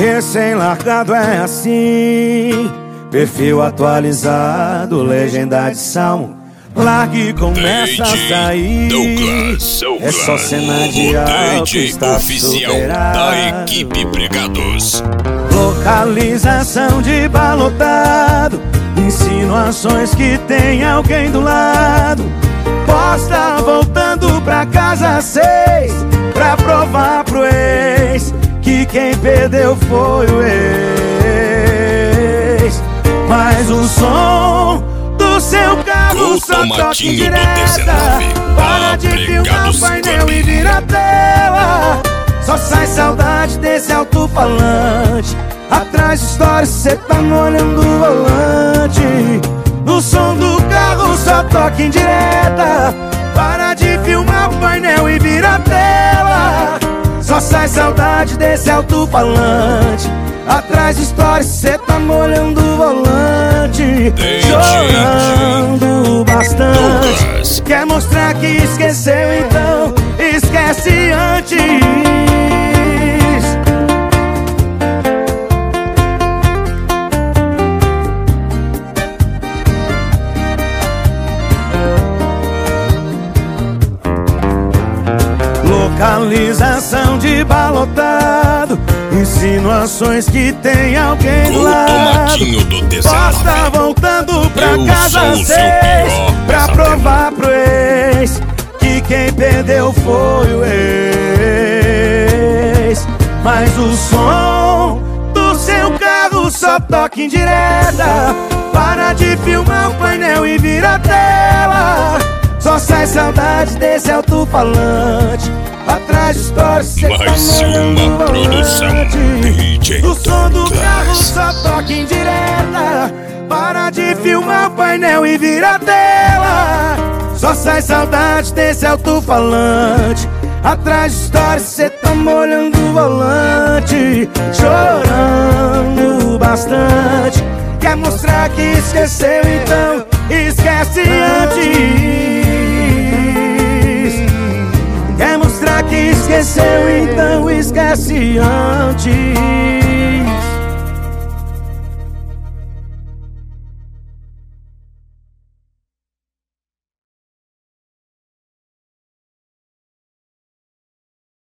Recém-largado é assim, perfil atualizado, legenda de salmo. Largue e começa a sair. Douglas, é só cena de alto, está oficial superado. da equipe Pregados. Localização de balotado, insinuações que tem alguém do lado. Posta voltando pra casa às 6, pra provar pro ex que quem perdeu foi o ex. Mas o som do seu carro só toca em direta. Para de filmar o painel e vira a tela. Só sai saudade desse alto-falante. Atrás de histórias cê tá molhando o volante. No som do carro só toca em direta. Para de filmar o painel e vira a tela. Só sai saudade desse alto-falante. Atrás de histórias cê tá molhando o volante. Chorando bastante. Quer mostrar que esqueceu, então esquece antes. Localização de balotado, insinuações que tem alguém do lado. Posta voltando pra casa às 6, pra provar pro ex que quem perdeu foi o ex. Mas o som do seu carro só toca em direta. Para de filmar o painel e vira a tela. Só sai saudade desse alto-falante. Atrás de histórias cê tá molhando o volante. O som do carro só toca em direta. Para de filmar o painel e vira a tela. Só sai saudade desse alto-falante. Atrás de histórias cê tá molhando o volante. Chorando bastante. Quer mostrar que esqueceu, então esquece antes. Quer mostrar que esqueceu, então esquece antes.